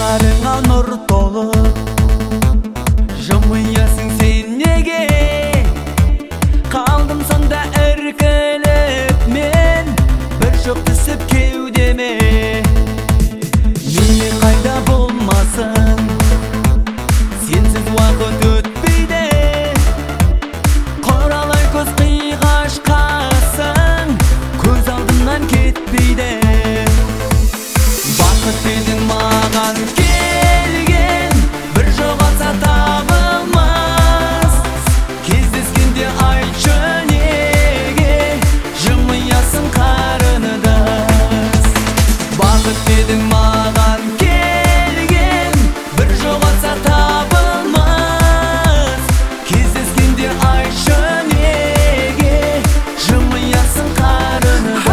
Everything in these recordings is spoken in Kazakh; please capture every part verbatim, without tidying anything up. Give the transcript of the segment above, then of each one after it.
Жанарыңа нұр толып, жымиясың сен неге? Қалдым сонда іркіліп мен, бір жоқ түсіп кеудеме. Мені қайда болмасын, сенсіз уақыт өтпейді. Құралай көз қиғаш қасың, көз алдымнан кетпейді. Бақыт менің маған келген, бір жоғалса табылмас. Кездескенде айтшы неге, жымиясың қарындас. Бақыт менің маған келген, бір жоғалса табылмас. Кездескенде айтшы неге, жымиясың қарындас.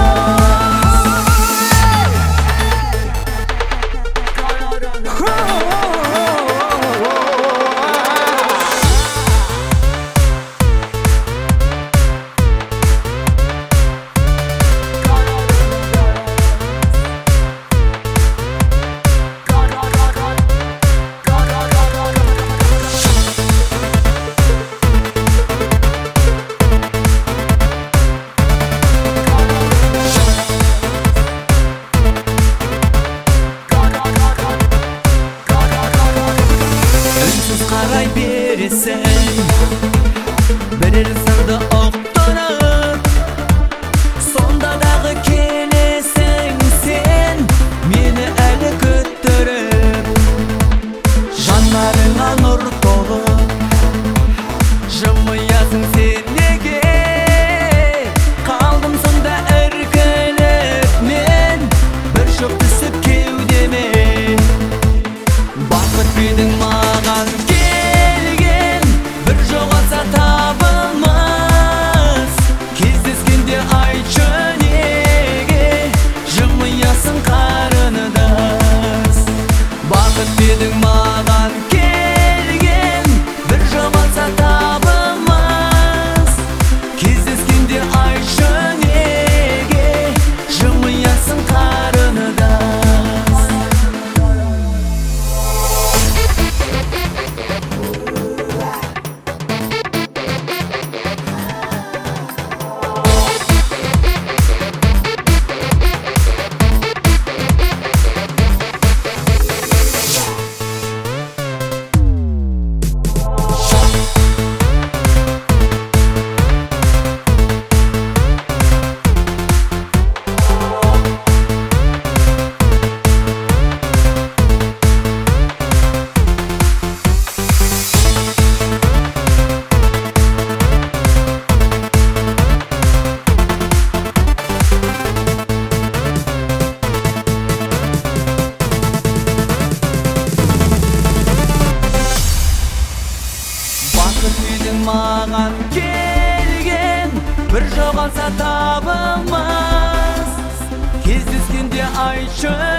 Қарай бересің, бірер сырды ұқтырып, сонда дағы келесің сен, мені әлі күттіріп. Жанарыңа нұр толып, жымиясың сен неге? Қалдым сонда іркіліп мен, бір шоқ түсіп кеудеме. Бақыт менің маған келген, бір жоғалса табылмас. Кездескенде айтшы неге, жымиясың қарындас. Бақыт менің маған келген, бір жоғалса табылмас. Кездескенде айтшы неге, жымиясың қарындас. Бақыт менің маған келген, бір жоғалса табылмас. Кездескенде айтшы